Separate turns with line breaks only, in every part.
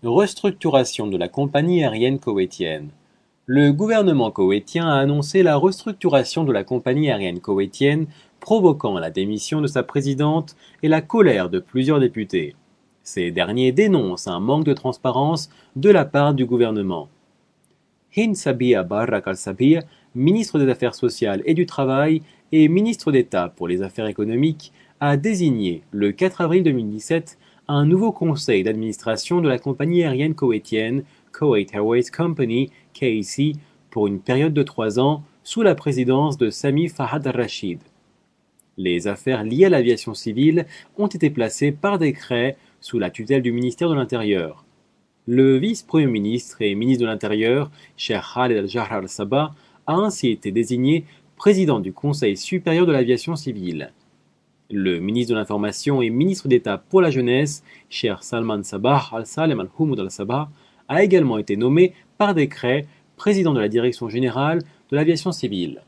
Restructuration de la compagnie aérienne koweïtienne. Le gouvernement koweïtien a annoncé la restructuration de la compagnie aérienne koweïtienne, provoquant la démission de sa présidente et la colère de plusieurs députés. Ces derniers dénoncent un manque de transparence de la part du gouvernement. Hind Sabih Barrak al-Sabih, ministre des Affaires sociales et du Travail et ministre d'État pour les Affaires économiques, a désigné le 4 avril 2017 un nouveau conseil d'administration de la compagnie aérienne koweïtienne Kuwait Airways Company (KAC) pour une période de 3 ans sous la présidence de Sami Fahad al-Rashid. Les affaires liées à l'aviation civile ont été placées par décret sous la tutelle du ministère de l'Intérieur. Le vice-premier ministre et ministre de l'Intérieur, Cheikh Khaled al-Jahr al-Sabah, a ainsi été désigné président du Conseil supérieur de l'aviation civile. Le ministre de l'Information et ministre d'État pour la jeunesse, Cheikh Salman Sabah al-Salem al-Houmoud al-Sabah, a également été nommé par décret président de la direction générale de l'aviation civile.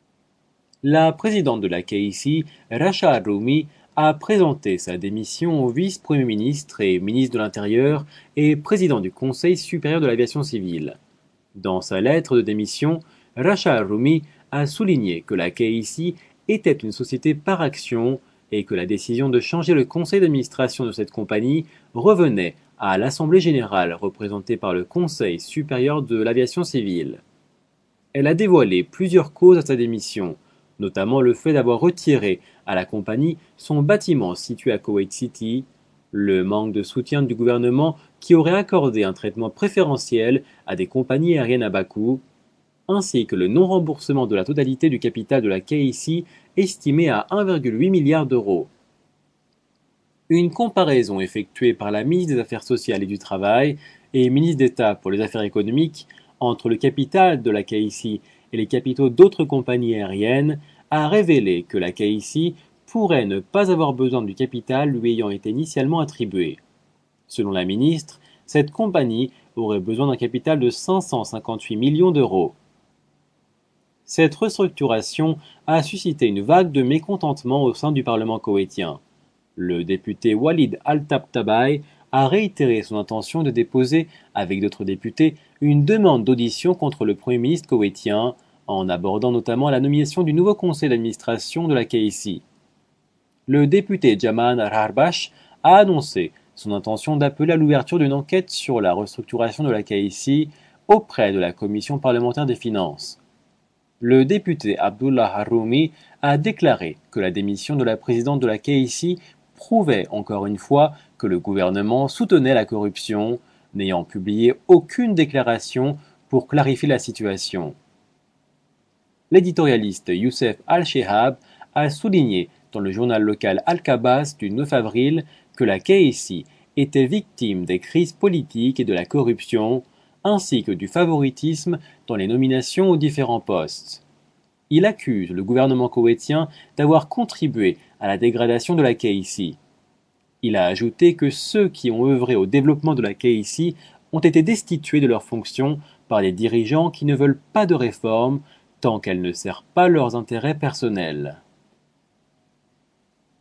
La présidente de la KAC, Rasha al-Roumi, a présenté sa démission au vice-premier ministre et ministre de l'Intérieur et président du Conseil supérieur de l'aviation civile. Dans sa lettre de démission, Rasha al-Roumi a souligné que la KAC était une société par action et que la décision de changer le conseil d'administration de cette compagnie revenait à l'Assemblée générale représentée par le Conseil supérieur de l'aviation civile. Elle a dévoilé plusieurs causes à sa démission, notamment le fait d'avoir retiré à la compagnie son bâtiment situé à Kuwait City, le manque de soutien du gouvernement qui aurait accordé un traitement préférentiel à des compagnies aériennes à bas coût, ainsi que le non-remboursement de la totalité du capital de la KAC estimé à 1,8 milliard d'euros. Une comparaison effectuée par la ministre des Affaires sociales et du Travail et ministre d'État pour les Affaires économiques entre le capital de la KAC et les capitaux d'autres compagnies aériennes a révélé que la KAC pourrait ne pas avoir besoin du capital lui ayant été initialement attribué. Selon la ministre, cette compagnie aurait besoin d'un capital de 558 millions d'euros. Cette restructuration a suscité une vague de mécontentement au sein du Parlement koweïtien. Le député Walid Al-Tabtabai a réitéré son intention de déposer, avec d'autres députés, une demande d'audition contre le Premier ministre koweïtien, en abordant notamment la nomination du nouveau conseil d'administration de la KAC. Le député Jaman Al-Harbash a annoncé son intention d'appeler à l'ouverture d'une enquête sur la restructuration de la KAC auprès de la Commission parlementaire des finances. Le député Abdullah Al-Roumi a déclaré que la démission de la présidente de la KAC prouvait encore une fois que le gouvernement soutenait la corruption, n'ayant publié aucune déclaration pour clarifier la situation. L'éditorialiste Youssef Al-Shehab a souligné dans le journal local Al-Kabas du 9 avril que la KAC était victime des crises politiques et de la corruption, ainsi que du favoritisme dans les nominations aux différents postes. Il accuse le gouvernement koweïtien d'avoir contribué à la dégradation de la KAC. Il a ajouté que ceux qui ont œuvré au développement de la KAC ont été destitués de leurs fonctions par des dirigeants qui ne veulent pas de réforme tant qu'elle ne sert pas leurs intérêts personnels.